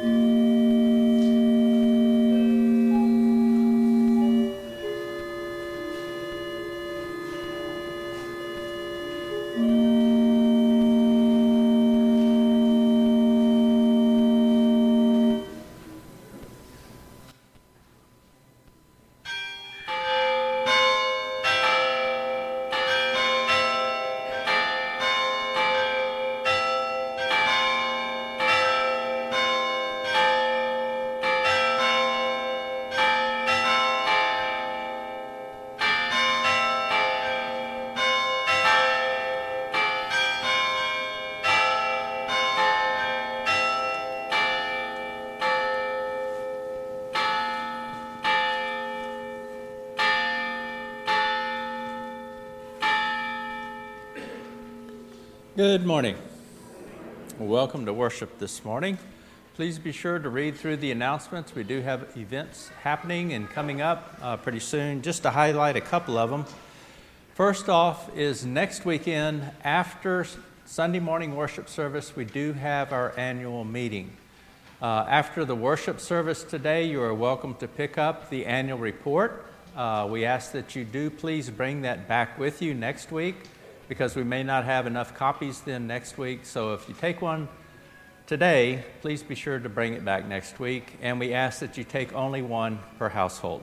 Good morning. Welcome to worship this morning. Please be sure to read through the announcements. We do have events happening and coming up pretty soon. Just to highlight a couple of them. First off is next weekend after Sunday morning worship service, we do have our annual meeting. After the worship service today, you are welcome to pick up the annual report. We ask that you do please bring that back with you next week, because we may not have enough copies then next week. So if you take one today, please be sure to bring it back next week. And we ask that you take only one per household.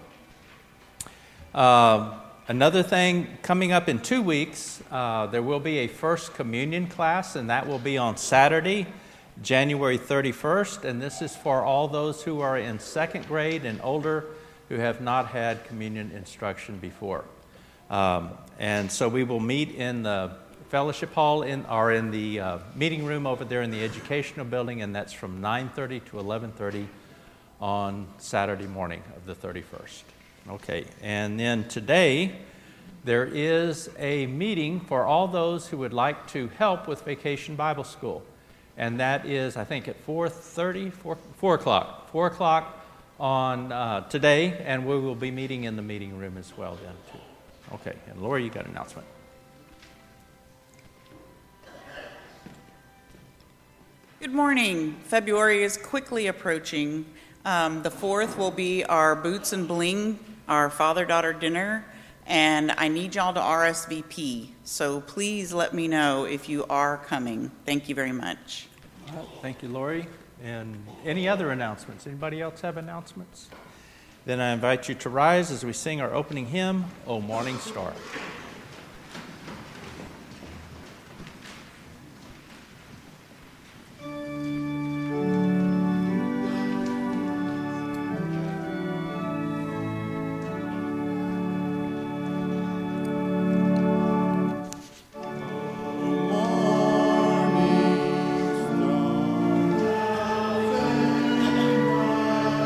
Another thing, coming up in 2 weeks, there will be a First Communion class, and that will be on Saturday, January 31st. And this is for all those who are in second grade and older who have not had communion instruction before. And so we will meet in the fellowship hall in the meeting room over there in the educational building, and that's from 9:30 to 11:30 on Saturday morning of the 31st. Okay, and then today there is a meeting for all those who would like to help with Vacation Bible School, and that is, I think, at 4 o'clock on today, and we will be meeting in the meeting room as well then too. Okay, and Lori, you got an announcement. Good morning. February is quickly approaching. The 4th will be our Boots and Bling, our father-daughter dinner, and I need y'all to RSVP. So please let me know if you are coming. Thank you very much. All right, thank you, Lori. And any other announcements? Anybody else have announcements? Then I invite you to rise as we sing our opening hymn, O Morning Star.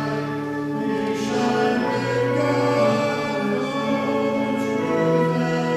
Shine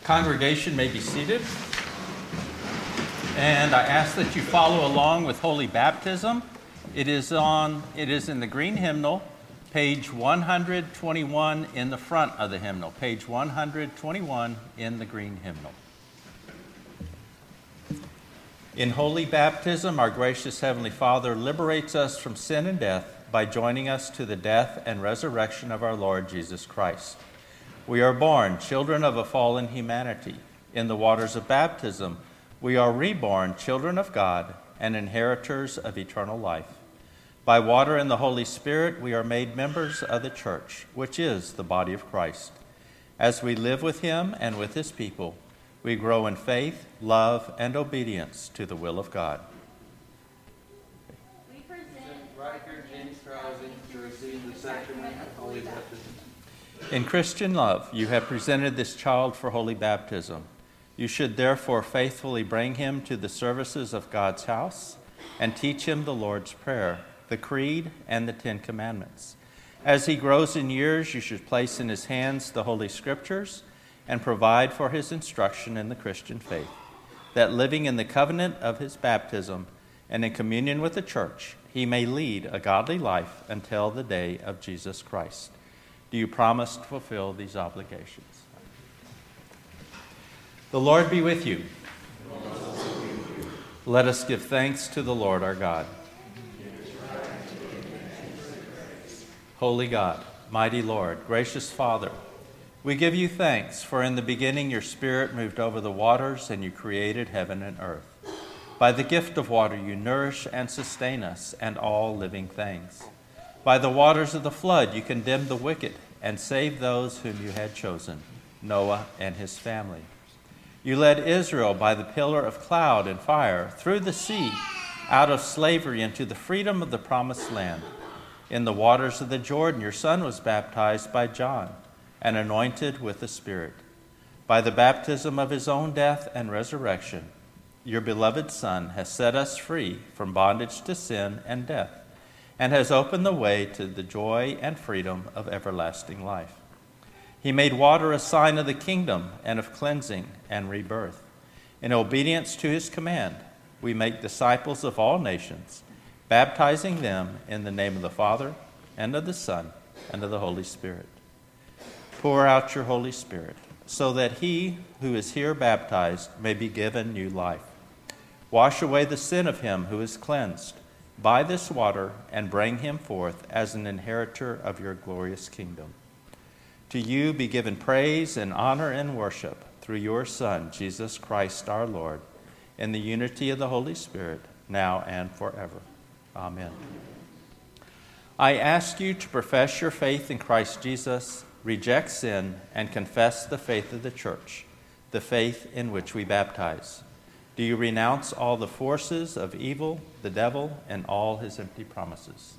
Congregation may be seated. And I ask that you follow along with Holy Baptism. It is in the green hymnal, page 121 in the front of the hymnal. Page 121 in the green hymnal. In Holy Baptism, our gracious Heavenly Father liberates us from sin and death by joining us to the death and resurrection of our Lord Jesus Christ. We are born children of a fallen humanity. In the waters of baptism, we are reborn children of God and inheritors of eternal life. By water and the Holy Spirit, we are made members of the church, which is the body of Christ. As we live with him and with his people, we grow in faith, love, and obedience to the will of God. We present Riker James Krause to receive the sacrament of Holy Baptism. In Christian love, you have presented this child for holy baptism. You should therefore faithfully bring him to the services of God's house and teach him the Lord's Prayer, the Creed, and the Ten Commandments. As he grows in years, you should place in his hands the Holy Scriptures and provide for his instruction in the Christian faith, that living in the covenant of his baptism and in communion with the church, he may lead a godly life until the day of Jesus Christ. Do you promise to fulfill these obligations? The Lord be with you. Let us give thanks to the Lord our God. Holy God, mighty Lord, gracious Father, we give you thanks, for in the beginning your Spirit moved over the waters and you created heaven and earth. By the gift of water you nourish and sustain us and all living things. By the waters of the flood you condemned the wicked and saved those whom you had chosen, Noah and his family. You led Israel by the pillar of cloud and fire through the sea, out of slavery into the freedom of the promised land. In the waters of the Jordan your son was baptized by John and anointed with the Spirit. By the baptism of his own death and resurrection, your beloved Son has set us free from bondage to sin and death, and has opened the way to the joy and freedom of everlasting life. He made water a sign of the kingdom and of cleansing and rebirth. In obedience to his command, we make disciples of all nations, baptizing them in the name of the Father, and of the Son, and of the Holy Spirit. Pour out your Holy Spirit, so that he who is here baptized may be given new life. Wash away the sin of him who is cleansed by this water, and bring him forth as an inheritor of your glorious kingdom. To you be given praise and honor and worship through your Son, Jesus Christ our Lord, in the unity of the Holy Spirit, now and forever. Amen. I ask you to profess your faith in Christ Jesus, reject sin, and confess the faith of the church, the faith in which we baptize. Do you renounce all the forces of evil, the devil, and all his empty promises?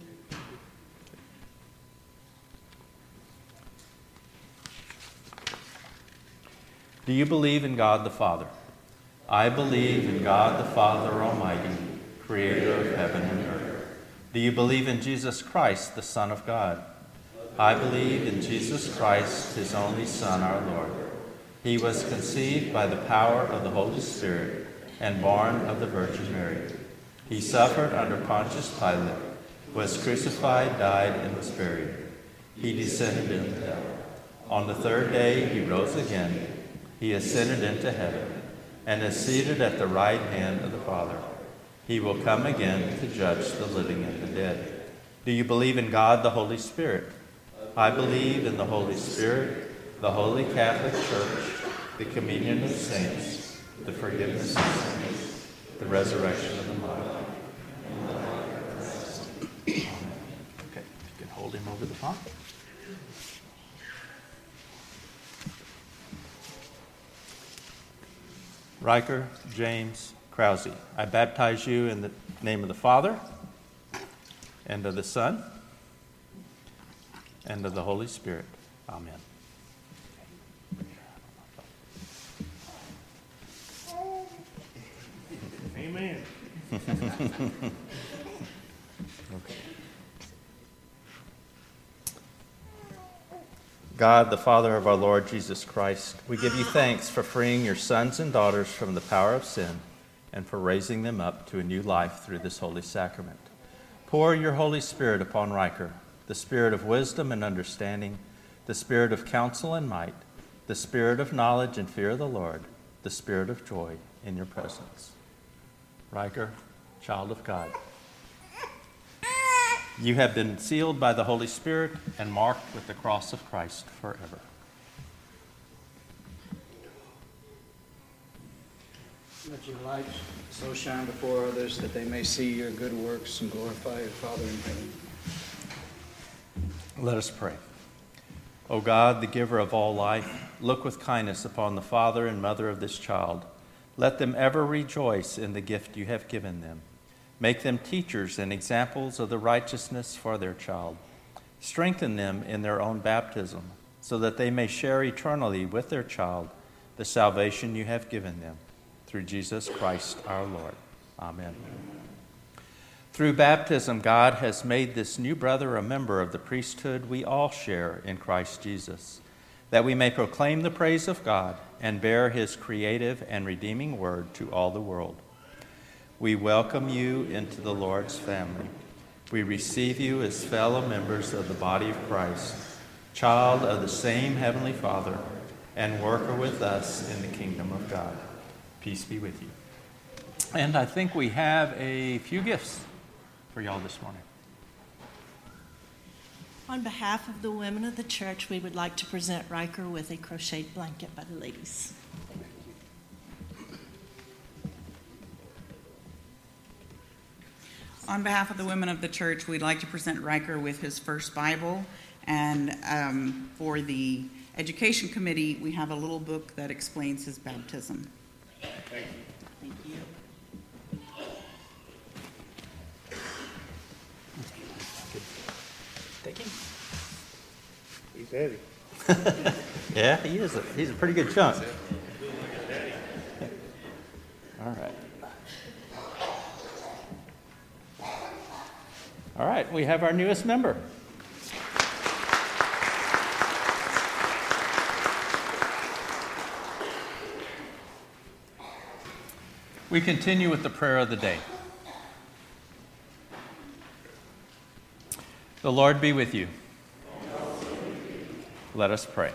Do you believe in God the Father? I believe in God the Father Almighty, creator of heaven and earth. Do you believe in Jesus Christ, the Son of God? I believe in Jesus Christ, his only Son, our Lord. He was conceived by the power of the Holy Spirit and born of the Virgin Mary. He suffered under Pontius Pilate, was crucified, died, and was buried. He descended into hell. On the third day he rose again. He ascended into heaven and is seated at the right hand of the Father. He will come again to judge the living and the dead. Do you believe in God the Holy Spirit? I believe in the Holy Spirit, the Holy Catholic Church, the communion of saints, the forgiveness of sins, the resurrection of the body. Okay, you can hold him over the font. Riker James Krause, I baptize you in the name of the Father, and of the Son, and of the Holy Spirit. Amen. Amen. Okay. God, the Father of our Lord Jesus Christ, we give you thanks for freeing your sons and daughters from the power of sin and for raising them up to a new life through this holy sacrament. Pour your Holy Spirit upon Riker, the spirit of wisdom and understanding, the spirit of counsel and might, the spirit of knowledge and fear of the Lord, the spirit of joy in your presence. Riker, child of God, you have been sealed by the Holy Spirit and marked with the cross of Christ forever. Let your light so shine before others that they may see your good works and glorify your Father in heaven. Let us pray. O God, the giver of all life, look with kindness upon the father and mother of this child. Let them ever rejoice in the gift you have given them. Make them teachers and examples of the righteousness for their child. Strengthen them in their own baptism, so that they may share eternally with their child the salvation you have given them. Through Jesus Christ our Lord. Amen. Through baptism, God has made this new brother a member of the priesthood we all share in Christ Jesus, that we may proclaim the praise of God and bear his creative and redeeming word to all the world. We welcome you into the Lord's family. We receive you as fellow members of the body of Christ, child of the same Heavenly Father, and worker with us in the kingdom of God. Peace be with you. And I think we have a few gifts for y'all this morning. On behalf of the women of the church, we would like to present Riker with a crocheted blanket by the ladies. On behalf of the women of the church, we'd like to present Riker with his first Bible. And for the education committee, we have a little book that explains his baptism. Thank you. Thank you. Take him. He's heavy. Yeah, he is. He's a pretty good chunk. All right. All right, we have our newest member. We continue with the prayer of the day. The Lord be with you. Let us pray.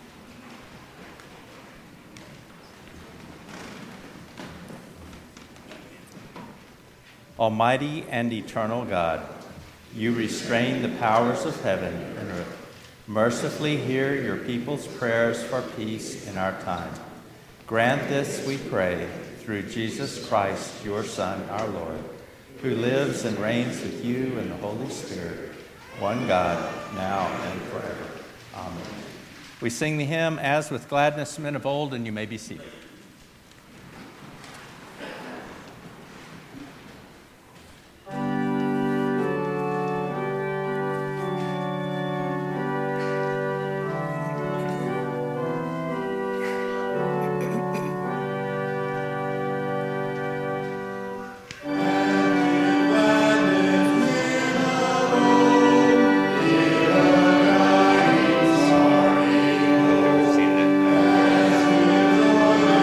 Almighty and eternal God, you restrain the powers of heaven and earth. Mercifully hear your people's prayers for peace in our time. Grant this, we pray, through Jesus Christ, your Son, our Lord, who lives and reigns with you in the Holy Spirit, one God, now and forever. Amen. We sing the hymn, As with Gladness Men of Old, and you may be seated. Sorry.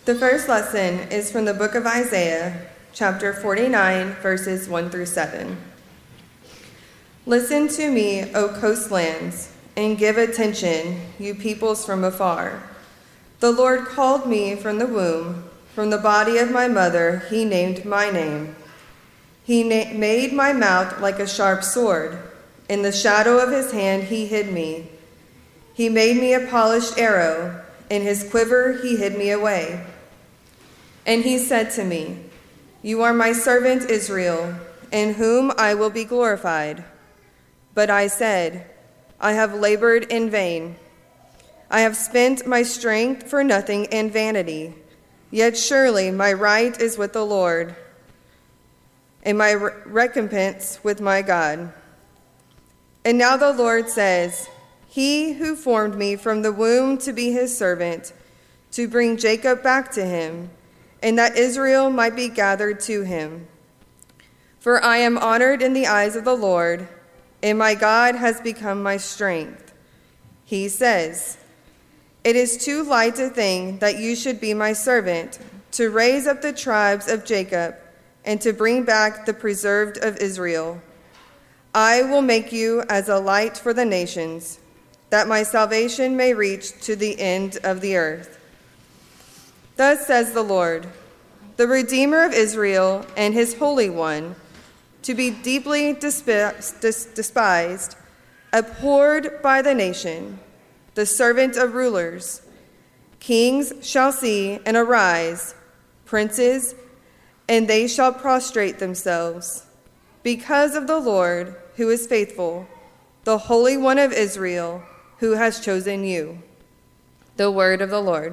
The first lesson is from the book of Isaiah, chapter 49, verses 1 through 7. Listen to me, O coastlands, and give attention, you peoples from afar. The Lord called me from the womb, from the body of my mother, he named my name. He made my mouth like a sharp sword. In the shadow of his hand he hid me. He made me a polished arrow. In his quiver he hid me away. And he said to me, You are my servant Israel, in whom I will be glorified. But I said, I have labored in vain. I have spent my strength for nothing and vanity. Yet surely my right is with the Lord, and my recompense with my God. And now the Lord says, He who formed me from the womb to be his servant, to bring Jacob back to him, and that Israel might be gathered to him. For I am honored in the eyes of the Lord, and my God has become my strength. He says, It is too light a thing that you should be my servant, to raise up the tribes of Jacob, and to bring back the preserved of Israel. I will make you as a light for the nations, that my salvation may reach to the end of the earth. Thus says the Lord, the Redeemer of Israel and his Holy One, to be deeply despised, abhorred by the nation, the servant of rulers. Kings shall see and arise, princes, and they shall prostrate themselves, because of the Lord who is faithful, the Holy One of Israel, who has chosen you. The word of the Lord.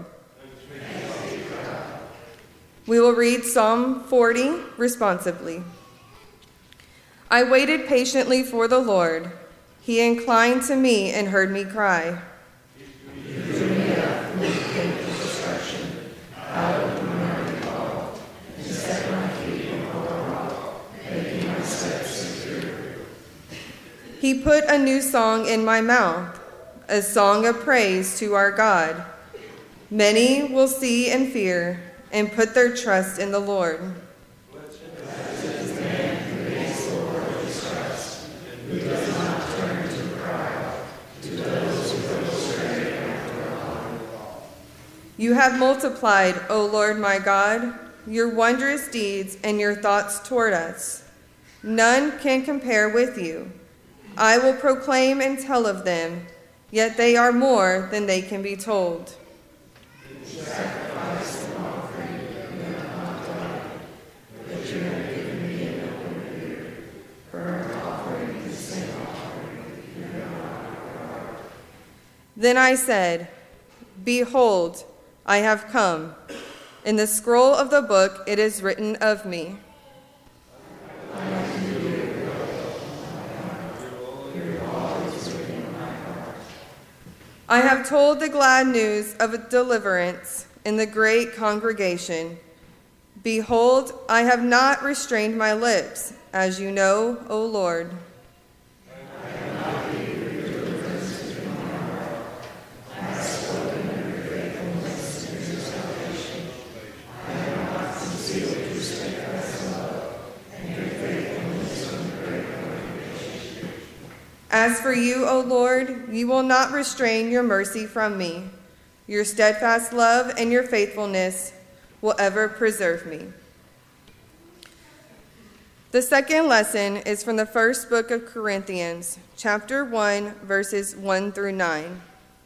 We will read Psalm 40 responsively. I waited patiently for the Lord. He inclined to me and heard me cry. He put a new song in my mouth, a song of praise to our God. Many will see and fear and put their trust in the Lord. You have multiplied, O Lord my God, your wondrous deeds and your thoughts toward us. None can compare with you. I will proclaim and tell of them, yet they are more than they can be told. Then I said, Behold, I have come. In the scroll of the book it is written of me. I have told the glad news of deliverance in the great congregation. Behold, I have not restrained my lips, as you know, O Lord. As for you, O Lord, you will not restrain your mercy from me. Your steadfast love and your faithfulness will ever preserve me. The second lesson is from the first book of Corinthians, chapter 1, verses 1 through 9.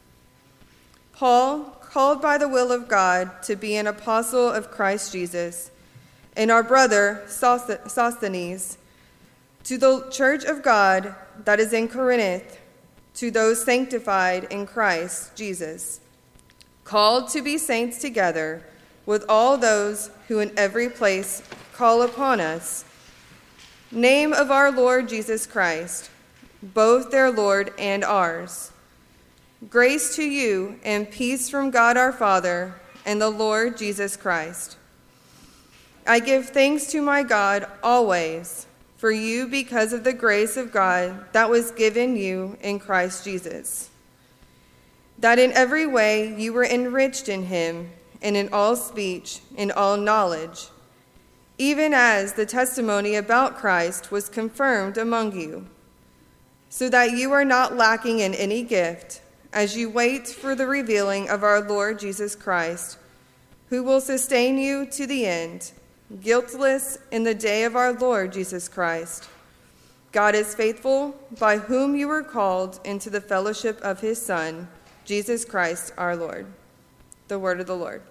Paul, called by the will of God to be an apostle of Christ Jesus, and our brother Sosthenes, to the church of God that is in Corinth, to those sanctified in Christ Jesus, called to be saints together with all those who in every place call upon us, name of our Lord Jesus Christ, both their Lord and ours. Grace to you and peace from God our Father and the Lord Jesus Christ. I give thanks to my God always for you because of the grace of God that was given you in Christ Jesus, that in every way you were enriched in him, and in all speech, in all knowledge, even as the testimony about Christ was confirmed among you, so that you are not lacking in any gift as you wait for the revealing of our Lord Jesus Christ, who will sustain you to the end, guiltless in the day of our Lord Jesus Christ. God is faithful, by whom you were called into the fellowship of his Son, Jesus Christ our Lord. The word of the Lord.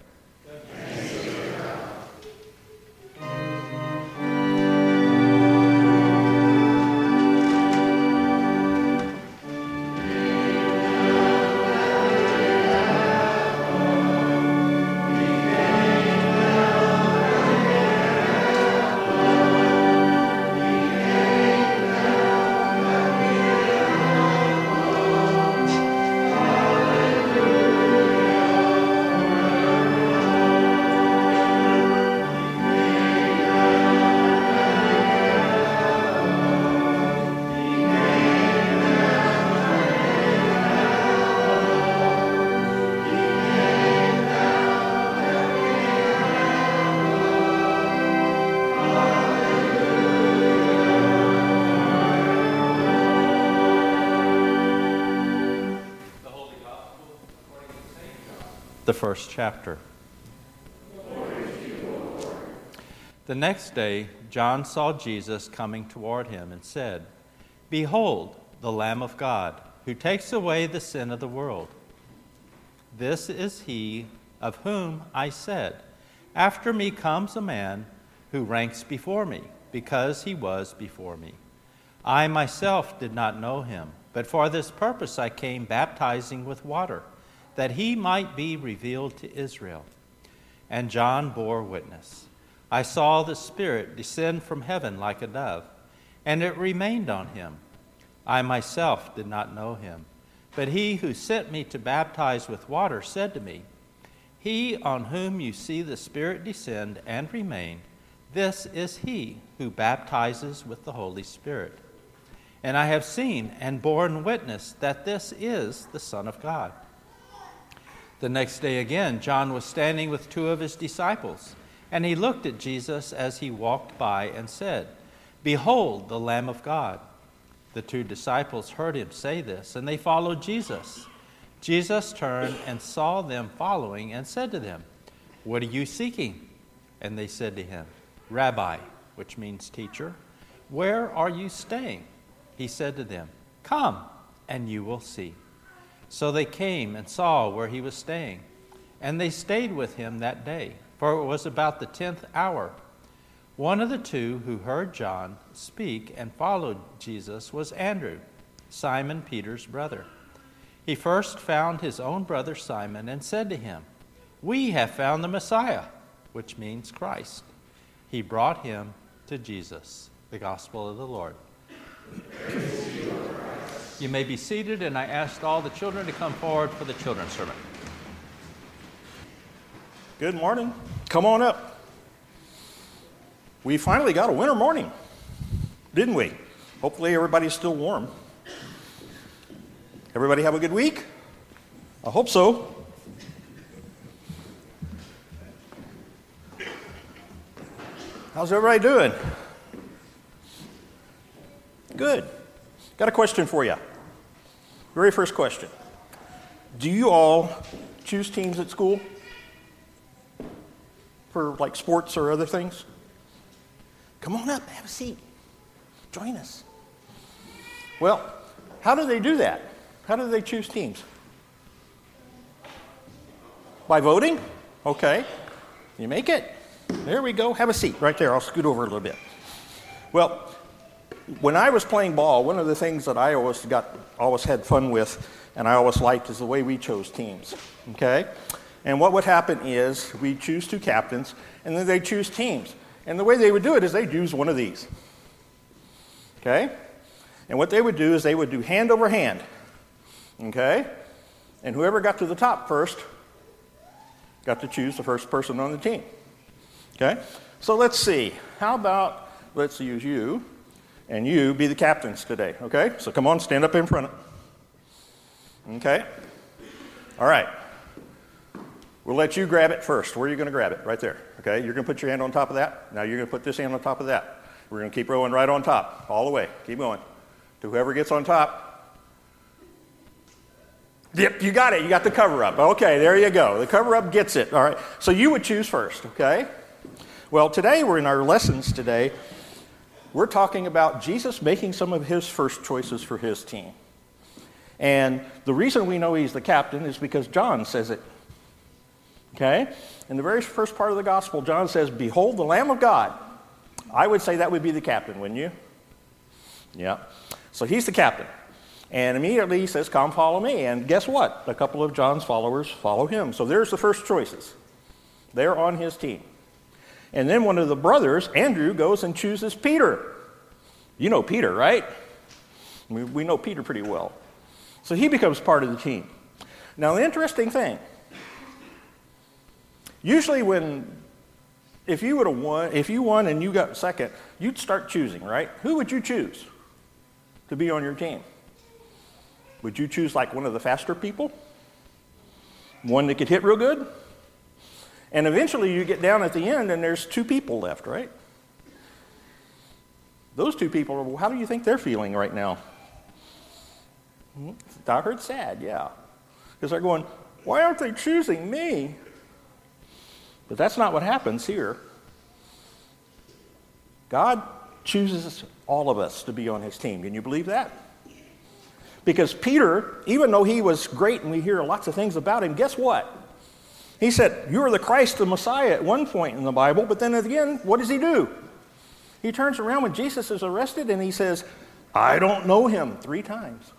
The first chapter. The next day, John saw Jesus coming toward him and said, "Behold, the Lamb of God, who takes away the sin of the world. This is he of whom I said, after me comes a man who ranks before me, because he was before me. I myself did not know him, but for this purpose I came baptizing with water, that he might be revealed to Israel." And John bore witness. "I saw the Spirit descend from heaven like a dove, and it remained on him. I myself did not know him, but he who sent me to baptize with water said to me, 'He on whom you see the Spirit descend and remain, this is he who baptizes with the Holy Spirit.' And I have seen and borne witness that this is the Son of God." The next day again, John was standing with two of his disciples, and he looked at Jesus as he walked by and said, "Behold, the Lamb of God." The two disciples heard him say this, and they followed Jesus. Jesus turned and saw them following and said to them, "What are you seeking?" And they said to him, "Rabbi," which means teacher, "where are you staying?" He said to them, "Come, and you will see." So they came and saw where he was staying, and they stayed with him that day, for it was about the 10th hour. One of the two who heard John speak and followed Jesus was Andrew, Simon Peter's brother. He first found his own brother Simon and said to him, "We have found the Messiah," which means Christ. He brought him to Jesus. The Gospel of the Lord. You may be seated, and I asked all the children to come forward for the children's sermon. Good morning. Come on up. We finally got a winter morning, didn't we? Hopefully everybody's still warm. Everybody have a good week? I hope so. How's everybody doing? Good. Got a question for you. Very first question. Do you all choose teams at school for like sports or other things? Come on up, have a seat. Join us. Well, how do they do that? How do they choose teams? By voting? Okay. You make it. There we go. Have a seat right there. I'll scoot over a little bit. Well, when I was playing ball, one of the things that I always had fun with, and I always liked, is the way we chose teams. Okay? And what would happen is we'd choose two captains, and then they'd choose teams. And the way they would do it is they'd use one of these. Okay? And what they would do is they would do hand over hand. Okay? And whoever got to the top first got to choose the first person on the team. Okay? So let's see. How about, let's use you, and you be the captains today. Okay? So come on, stand up in front. Okay? All right. We'll let you grab it first. Where are you going to grab it? Right there. Okay? You're going to put your hand on top of that. Now you're going to put this hand on top of that. We're going to keep rowing right on top, all the way. Keep going. To whoever gets on top. Yep, you got it. You got the cover up. Okay, there you go. The cover up gets it. All right. So you would choose first, okay? Well, today we're in our lessons today. We're talking about Jesus making some of his first choices for his team. And the reason we know he's the captain is because John says it. Okay? In the very first part of the gospel, John says, "Behold the Lamb of God." I would say that would be the captain, wouldn't you? Yeah. So he's the captain. And immediately he says, "Come follow me." And guess what? A couple of John's followers follow him. So there's the first choices. They're on his team. And then one of the brothers, Andrew, goes and chooses Peter. You know Peter, right? We know Peter pretty well. So he becomes part of the team. Now, the interesting thing, usually if you won and you got second, you'd start choosing, right? Who would you choose to be on your team? Would you choose like one of the faster people? One that could hit real good? And eventually you get down at the end and there's 2 people left, right? Those 2 people, how do you think they're feeling right now? I heard sad, yeah. Because they're going, why aren't they choosing me? But that's not what happens here. God chooses all of us to be on his team. Can you believe that? Because Peter, even though he was great and we hear lots of things about him, guess what? He said, "You are the Christ, the Messiah," at one point in the Bible, but then again, what does he do? He turns around when Jesus is arrested and he says, "I don't know him," 3 times.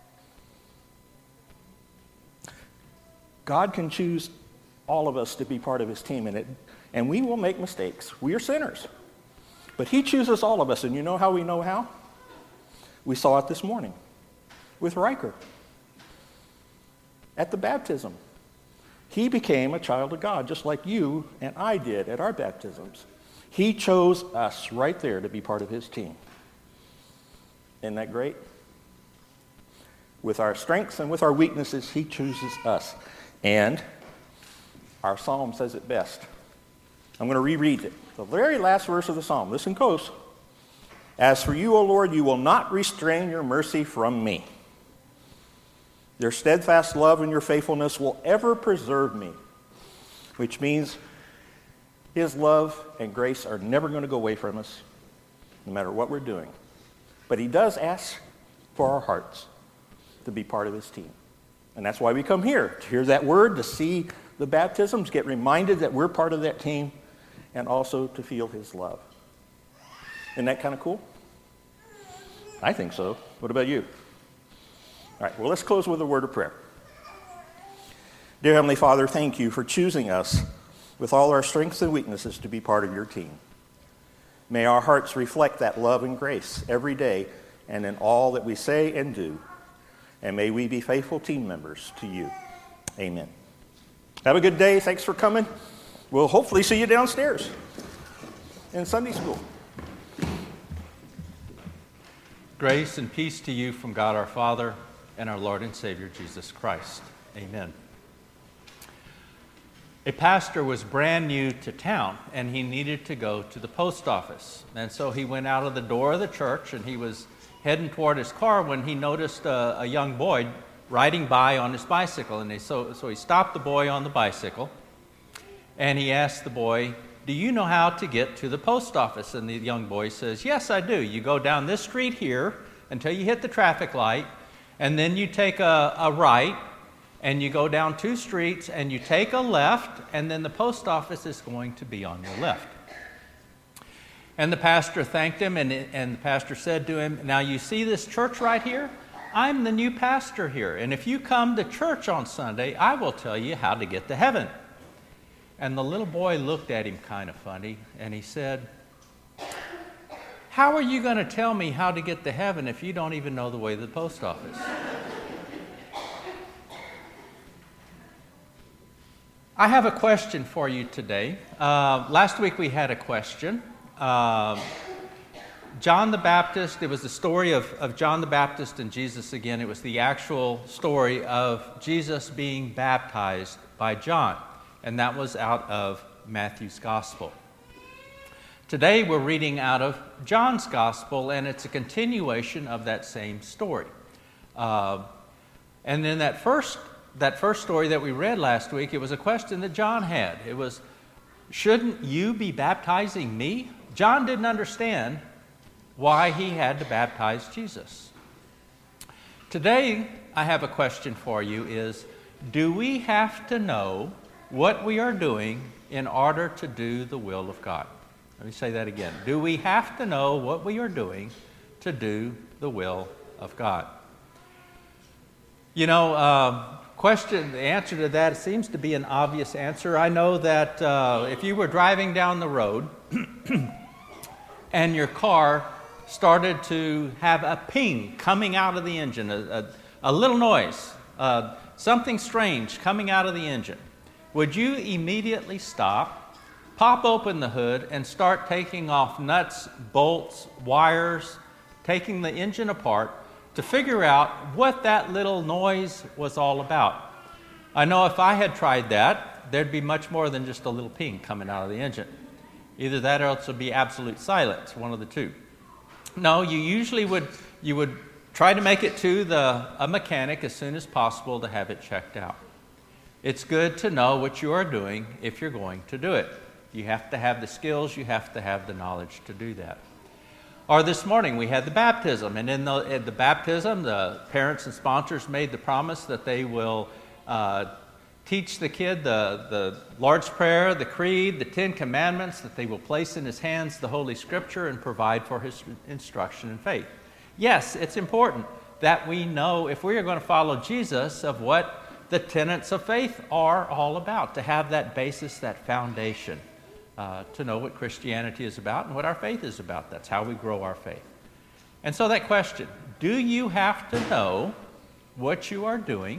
God can choose all of us to be part of his team in it, and we will make mistakes. We are sinners. But he chooses all of us, and you know how we know how? We saw it this morning with Riker at the baptism. He became a child of God, just like you and I did at our baptisms. He chose us right there to be part of his team. Isn't that great? With our strengths and with our weaknesses, he chooses us. And our psalm says it best. I'm going to reread it. The very last verse of the psalm. Listen close. "As for you, O Lord, you will not restrain your mercy from me. Your steadfast love and your faithfulness will ever preserve me." Which means his love and grace are never going to go away from us, no matter what we're doing. But he does ask for our hearts to be part of his team. And that's why we come here, to hear that word, to see the baptisms, get reminded that we're part of that team, and also to feel his love. Isn't that kind of cool? I think so. What about you? All right, well, let's close with a word of prayer. Dear Heavenly Father, thank you for choosing us with all our strengths and weaknesses to be part of your team. May our hearts reflect that love and grace every day and in all that we say and do. And may we be faithful team members to you. Amen. Have a good day. Thanks for coming. We'll hopefully see you downstairs in Sunday school. Grace and peace to you from God our Father and our Lord and Savior Jesus Christ. Amen. A pastor was brand new to town, and he needed to go to the post office. And so he went out of the door of the church, and he was heading toward his car when he noticed a young boy riding by on his bicycle. And so he stopped the boy on the bicycle, and he asked the boy, "Do you know how to get to the post office?" And the young boy says, "Yes, I do. You go down this street here until you hit the traffic light, and then you take a right, and you go down 2 streets, and you take a left, and then the post office is going to be on your left." And the pastor thanked him, and the pastor said to him, "Now you see this church right here? I'm the new pastor here, and if you come to church on Sunday, I will tell you how to get to heaven." And the little boy looked at him kind of funny, and he said, "How are you going to tell me how to get to heaven if you don't even know the way to the post office?" I have a question for you today. Last week we had a question. John the Baptist, it was the story of John the Baptist and Jesus again. It was the actual story of Jesus being baptized by John. and that was out of Matthew's Gospel. Today we're reading out of John's Gospel, and it's a continuation of that same story. And then that first story that we read last week, it was a question that John had. It was, shouldn't you be baptizing me? John didn't understand why he had to baptize Jesus. Today, I have a question for you is, do we have to know what we are doing in order to do the will of God? Let me say that again. Do we have to know what we are doing to do the will of God? You know, the answer to that seems to be an obvious answer. I know that if you were driving down the road and your car started to have a ping coming out of the engine, a little noise, something strange coming out of the engine, would you immediately stop, pop open the hood, and start taking off nuts, bolts, wires, taking the engine apart to figure out what that little noise was all about? I know if I had tried that, there'd be much more than just a little ping coming out of the engine. Either that or else it would be absolute silence, one of the two. No, you usually would try to make it to a mechanic as soon as possible to have it checked out. It's good to know what you are doing if you're going to do it. You have to have the skills, you have to have the knowledge to do that. Or this morning we had the baptism, and in the baptism, the parents and sponsors made the promise that they will teach the kid the Lord's Prayer, the Creed, the Ten Commandments, that they will place in his hands the Holy Scripture and provide for his instruction in faith. Yes, it's important that we know, if we are going to follow Jesus, of what the tenets of faith are all about, to have that basis, that foundation, to know what Christianity is about and what our faith is about. That's how we grow our faith. And so that question, do you have to know what you are doing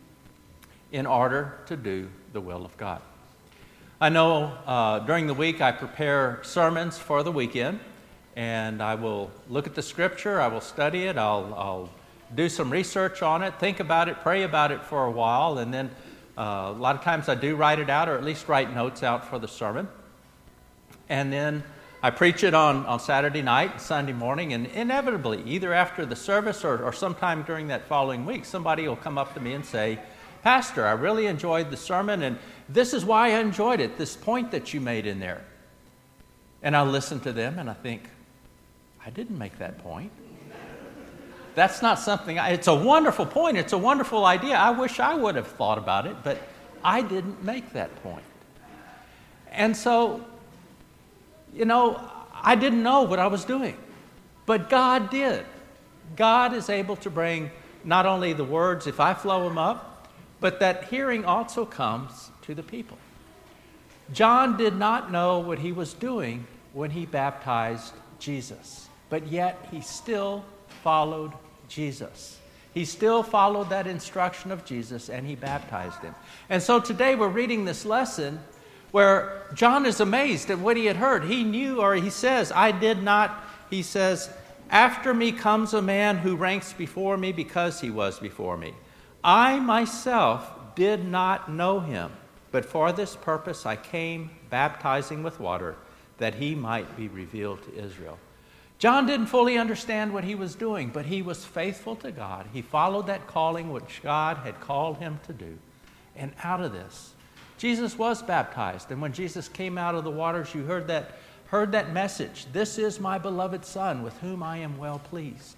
in order to do the will of God? I know during the week I prepare sermons for the weekend, and I will look at the Scripture, I will study it, I'll do some research on it, think about it, pray about it for a while, and then a lot of times I do write it out, or at least write notes out for the sermon. And then I preach it on Saturday night, Sunday morning, and inevitably, either after the service or sometime during that following week, somebody will come up to me and say, Pastor, I really enjoyed the sermon, and this is why I enjoyed it, this point that you made in there. And I'll listen to them, and I think, I didn't make that point. That's not something, it's a wonderful point, it's a wonderful idea. I wish I would have thought about it, but I didn't make that point. And so, you know, I didn't know what I was doing, but God did. God is able to bring not only the words, if I flow them up, but that hearing also comes to the people. John did not know what he was doing when he baptized Jesus, but yet he still followed Jesus. He still followed that instruction of Jesus, and he baptized him. And so today we're reading this lesson where John is amazed at what he had heard. He knew, or he says, he says, after me comes a man who ranks before me because he was before me. I myself did not know him, but for this purpose I came baptizing with water, that he might be revealed to Israel. John didn't fully understand what he was doing, but he was faithful to God. He followed that calling which God had called him to do. And out of this, Jesus was baptized, and when Jesus came out of the waters, you heard that message. This is my beloved Son, with whom I am well pleased.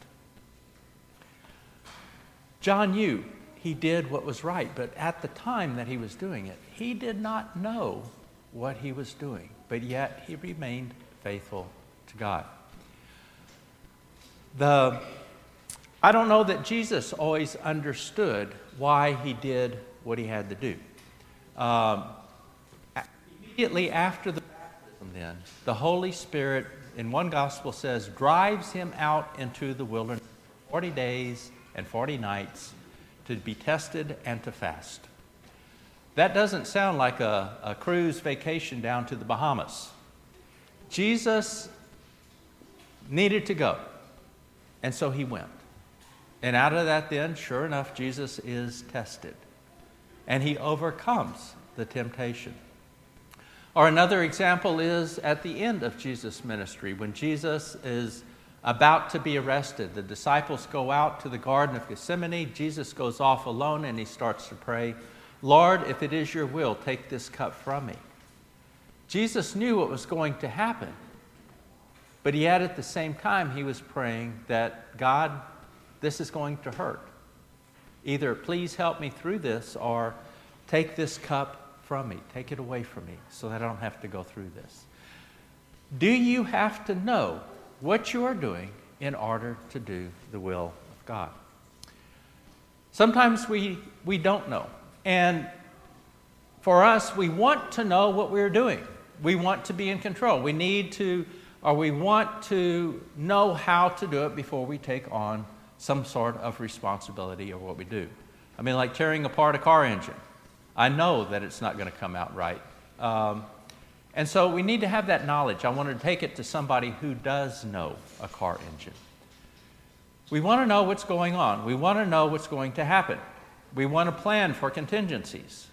John knew he did what was right, but at the time that he was doing it, he did not know what he was doing, but yet he remained faithful to God. I don't know that Jesus always understood why he did what he had to do. Immediately after the baptism then, the Holy Spirit, in one gospel says, drives him out into the wilderness 40 days and 40 nights to be tested and to fast. That doesn't sound like a cruise vacation down to the Bahamas. Jesus needed to go, and so he went. And out of that then, sure enough, Jesus is tested. And he overcomes the temptation. Or another example is at the end of Jesus' ministry, when Jesus is about to be arrested. The disciples go out to the Garden of Gethsemane. Jesus goes off alone and he starts to pray, "Lord, if it is your will, take this cup from me." Jesus knew what was going to happen, but yet at the same time he was praying that, God, this is going to hurt. Either please help me through this, or take this cup from me, take it away from me so that I don't have to go through this. Do you have to know what you are doing in order to do the will of God? Sometimes we don't know. And for us, we want to know what we're doing. We want to be in control. We want to know how to do it before we take on some sort of responsibility of what we do. I mean, like tearing apart a car engine. I know that it's not going to come out right. And so we need to have that knowledge. I want to take it to somebody who does know a car engine. We want to know what's going on. We want to know what's going to happen. We want to plan for contingencies.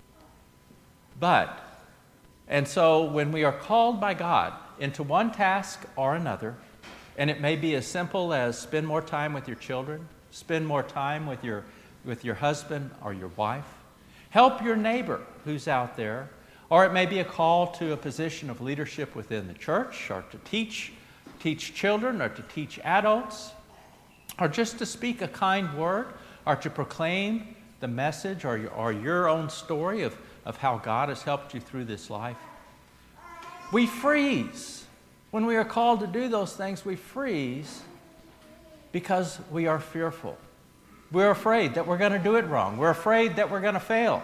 And so when we are called by God into one task or another, and it may be as simple as spend more time with your children, spend more time with your husband or your wife, help your neighbor who's out there, or it may be a call to a position of leadership within the church, or to teach children, or to teach adults, or just to speak a kind word, or to proclaim the message or your own story of how God has helped you through this life. We freeze. When we are called to do those things, we freeze because we are fearful. We're afraid that we're going to do it wrong. We're afraid that we're going to fail.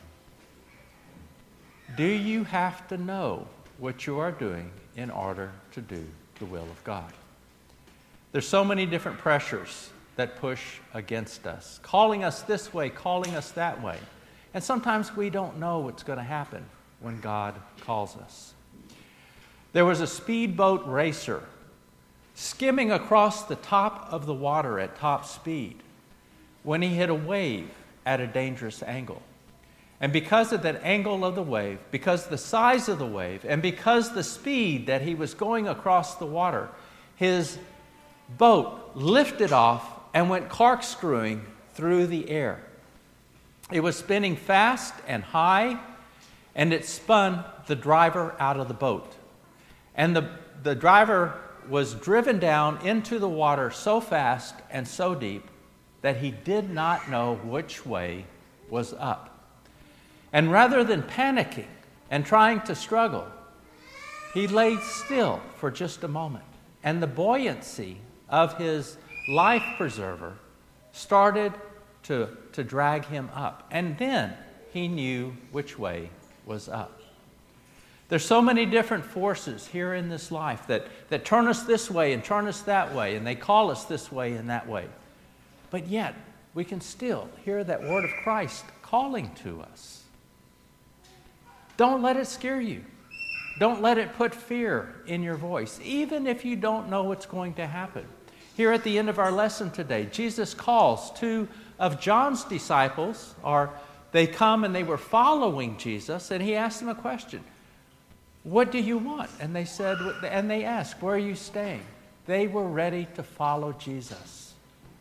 Do you have to know what you are doing in order to do the will of God? There's so many different pressures that push against us, calling us this way, calling us that way. And sometimes we don't know what's going to happen when God calls us. There was a speedboat racer skimming across the top of the water at top speed when he hit a wave at a dangerous angle. And because of that angle of the wave, because the size of the wave, and because the speed that he was going across the water, his boat lifted off and went corkscrewing through the air. It was spinning fast and high, and it spun the driver out of the boat. And the driver was driven down into the water so fast and so deep that he did not know which way was up. And rather than panicking and trying to struggle, he lay still for just a moment. And the buoyancy of his life preserver started to drag him up. And then he knew which way was up. There's so many different forces here in this life that turn us this way and turn us that way, and they call us this way and that way. But yet, we can still hear that word of Christ calling to us. Don't let it scare you. Don't let it put fear in your voice, even if you don't know what's going to happen. Here at the end of our lesson today, Jesus calls two of John's disciples, or they come and they were following Jesus, and he asked them a question. What do you want? And they said, and they asked, where are you staying? They were ready to follow Jesus.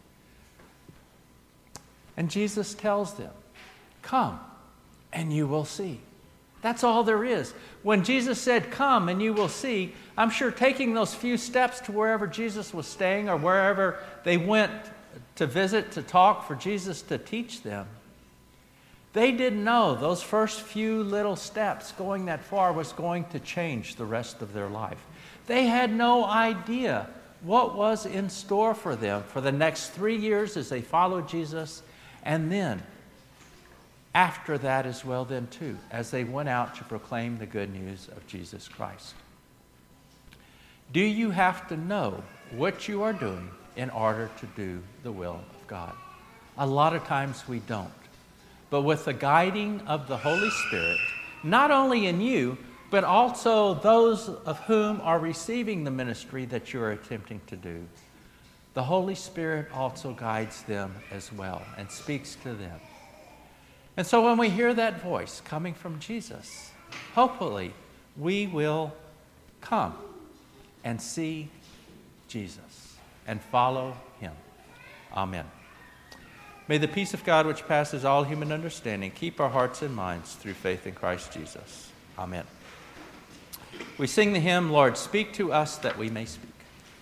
And Jesus tells them, come and you will see. That's all there is. When Jesus said, come and you will see, I'm sure taking those few steps to wherever Jesus was staying or wherever they went to visit, to talk, for Jesus to teach them, they didn't know those first few little steps going that far was going to change the rest of their life. They had no idea what was in store for them for the next 3 years as they followed Jesus, and then after that as well then too, as they went out to proclaim the good news of Jesus Christ. Do you have to know what you are doing in order to do the will of God? A lot of times we don't. But with the guiding of the Holy Spirit, not only in you, but also those of whom are receiving the ministry that you are attempting to do, the Holy Spirit also guides them as well and speaks to them. And so when we hear that voice coming from Jesus, hopefully we will come and see Jesus and follow him. Amen. May the peace of God, which passes all human understanding, keep our hearts and minds through faith in Christ Jesus. Amen. We sing the hymn, Lord, speak to us that we may speak.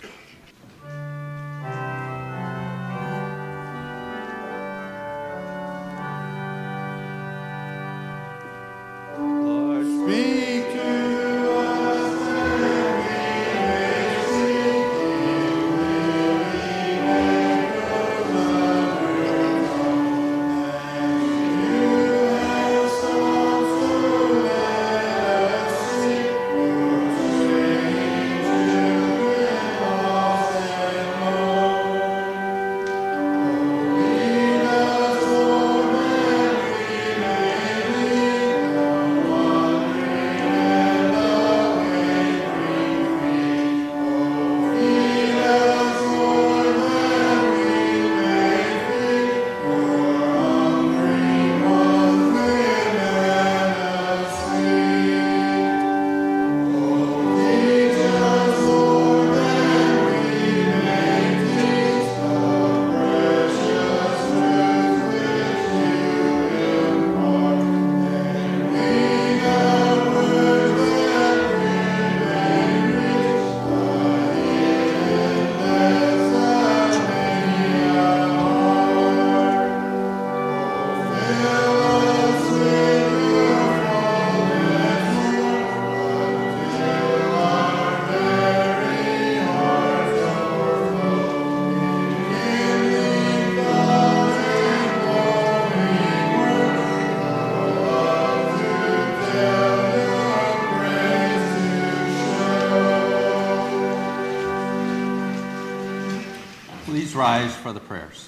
Please rise for the prayers.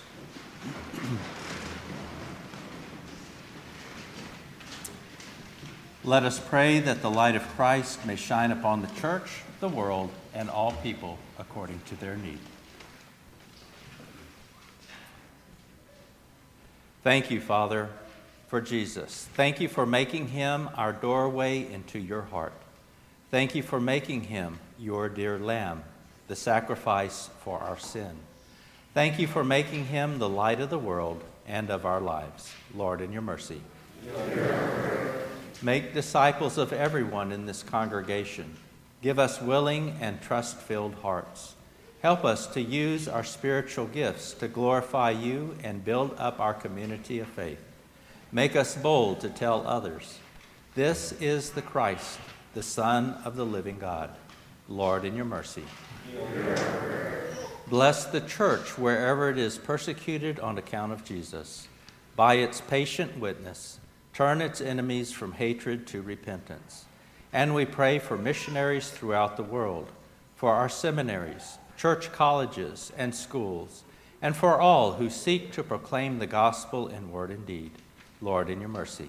Let us pray that the light of Christ may shine upon the church, the world, and all people according to their need. Thank you, Father, for Jesus. Thank you for making him our doorway into your heart. Thank you for making him your dear Lamb, the sacrifice for our sin. Thank you for making him the light of the world and of our lives. Lord, in your mercy. Make disciples of everyone in this congregation. Give us willing and trust-filled hearts. Help us to use our spiritual gifts to glorify you and build up our community of faith. Make us bold to tell others, this is the Christ, the Son of the living God. Lord, in your mercy. Bless the church wherever it is persecuted on account of Jesus. By its patient witness, turn its enemies from hatred to repentance. And we pray for missionaries throughout the world, for our seminaries, church colleges, and schools, and for all who seek to proclaim the gospel in word and deed. Lord, in your mercy.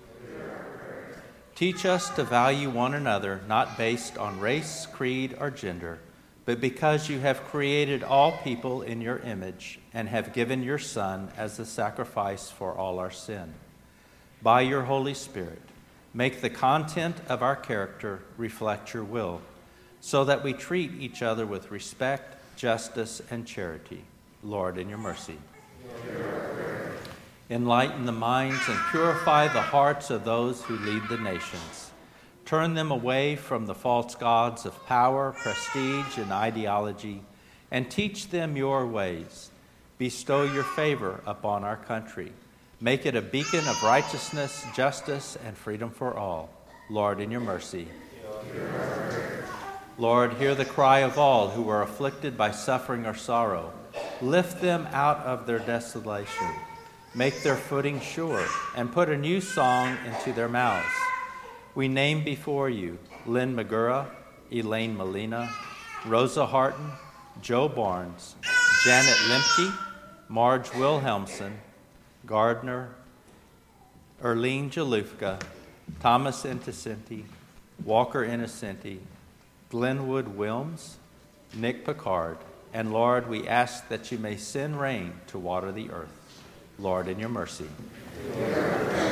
Teach us to value one another, not based on race, creed, or gender, but because you have created all people in your image and have given your Son as the sacrifice for all our sin. By your Holy Spirit, make the content of our character reflect your will, so that we treat each other with respect, justice, and charity. Lord, in your mercy. Enlighten the minds and purify the hearts of those who lead the nations. Turn them away from the false gods of power, prestige, and ideology, and teach them your ways. Bestow your favor upon our country. Make it a beacon of righteousness, justice, and freedom for all. Lord, in your mercy. Lord, hear the cry of all who are afflicted by suffering or sorrow. Lift them out of their desolation. Make their footing sure, and put a new song into their mouths. We name before you Lynn Magura, Elaine Molina, Rosa Harton, Joe Barnes, Janet Lemke, Marge Wilhelmson, Gardner, Erlene Jalufka, Thomas Innocenti, Walker Innocenti, Glenwood Wilms, Nick Picard, and Lord, we ask that you may send rain to water the earth. Lord, in your mercy.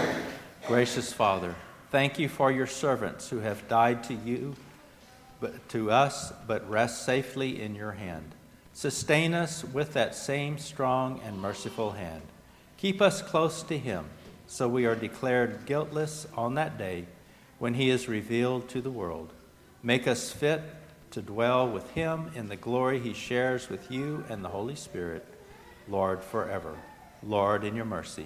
Gracious Father, thank you for your servants who have died to you, but to us, but rest safely in your hand. Sustain us with that same strong and merciful hand. Keep us close to him, so we are declared guiltless on that day when he is revealed to the world. Make us fit to dwell with him in the glory he shares with you and the Holy Spirit, Lord, forever. Lord, in your mercy.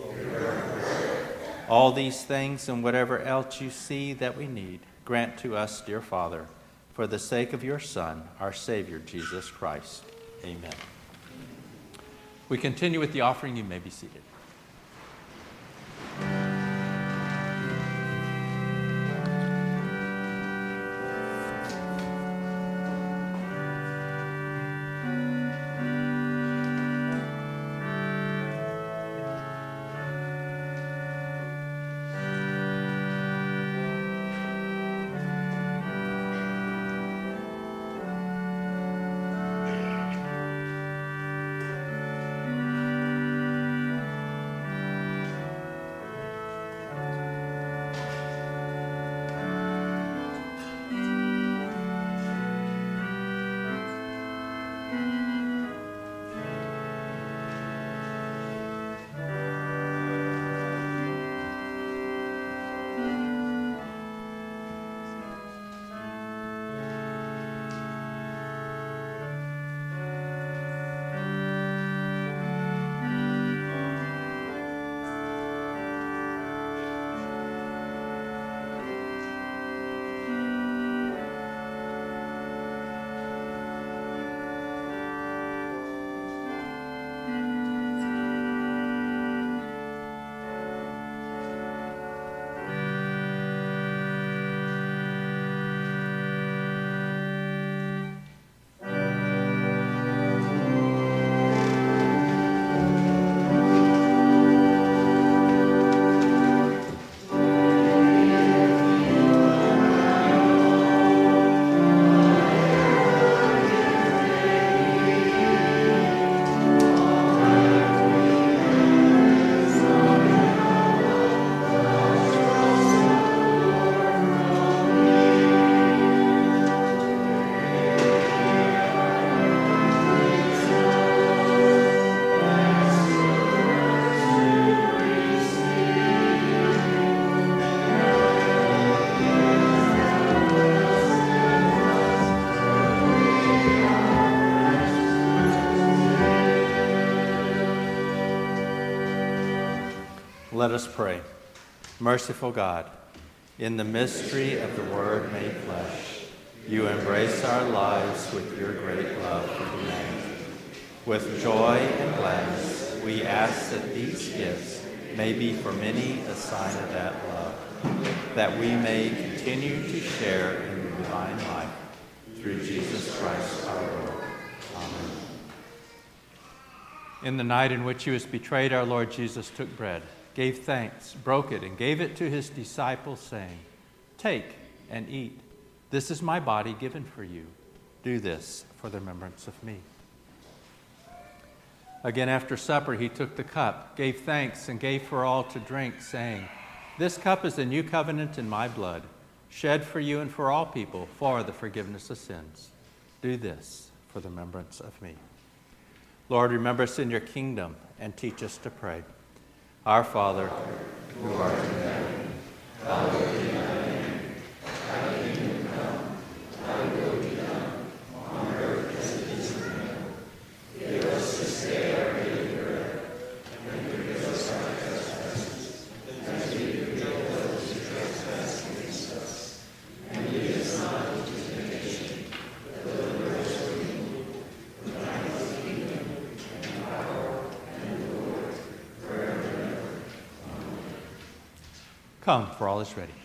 All these things and whatever else you see that we need, grant to us, dear Father, for the sake of your Son, our Savior, Jesus Christ. Amen. We continue with the offering. You may be seated. Let us pray. Merciful God, in the mystery of the Word made flesh, you embrace our lives with your great love for humanity. With joy and gladness, we ask that these gifts may be for many a sign of that love, that we may continue to share in the divine life through Jesus Christ our Lord. Amen. In the night in which he was betrayed, our Lord Jesus took bread, gave thanks, broke it, and gave it to his disciples, saying, "Take and eat. This is my body given for you. Do this for the remembrance of me." Again after supper he took the cup, gave thanks, and gave for all to drink, saying, "This cup is the new covenant in my blood, shed for you and for all people for the forgiveness of sins. Do this for the remembrance of me." Lord, remember us in your kingdom and teach us to pray. Our Father, who art in heaven, hallowed be thy name. Thy kingdom come, thy will be done, on earth as it is in heaven. Give us this day our daily bread, and forgive us our trespasses, as we forgive those who trespass against us. And lead us not into temptation, but deliver us from evil. For thine is the kingdom, and power, and glory, forever and ever. Amen. Come, for all is ready.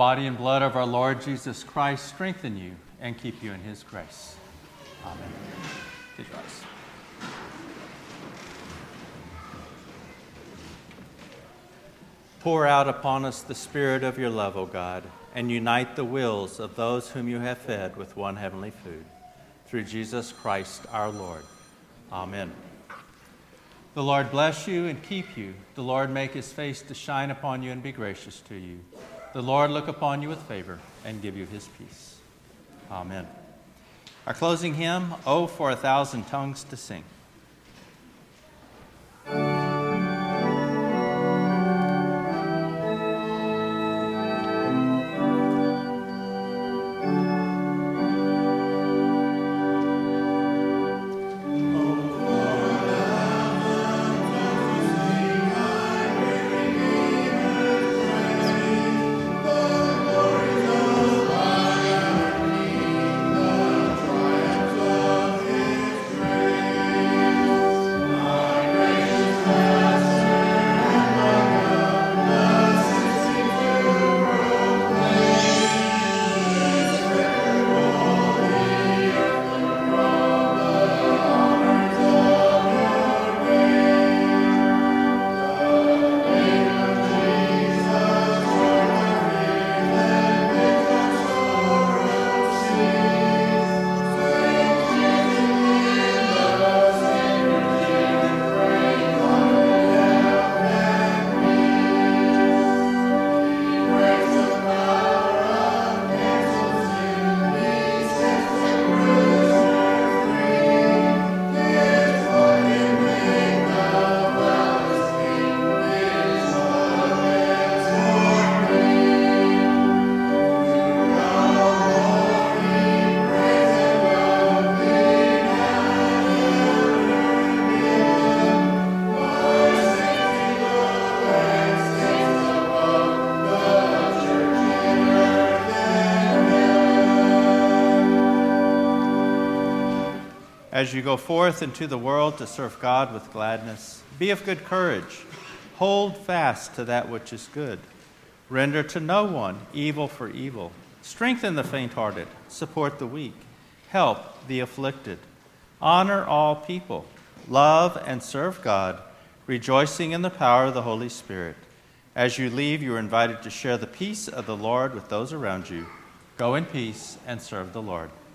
body and blood of our Lord Jesus Christ strengthen you and keep you in his grace. Amen. Please rise. Pour out upon us the spirit of your love, O God, and unite the wills of those whom you have fed with one heavenly food. Through Jesus Christ our Lord. Amen. The Lord bless you and keep you. The Lord make his face to shine upon you and be gracious to you. The Lord look upon you with favor and give you his peace. Amen. Our closing hymn, Oh, for 1,000 Tongues to Sing. As you go forth into the world to serve God with gladness, be of good courage. Hold fast to that which is good. Render to no one evil for evil. Strengthen the faint-hearted. Support the weak. Help the afflicted. Honor all people. Love and serve God, rejoicing in the power of the Holy Spirit. As you leave, you are invited to share the peace of the Lord with those around you. Go in peace and serve the Lord.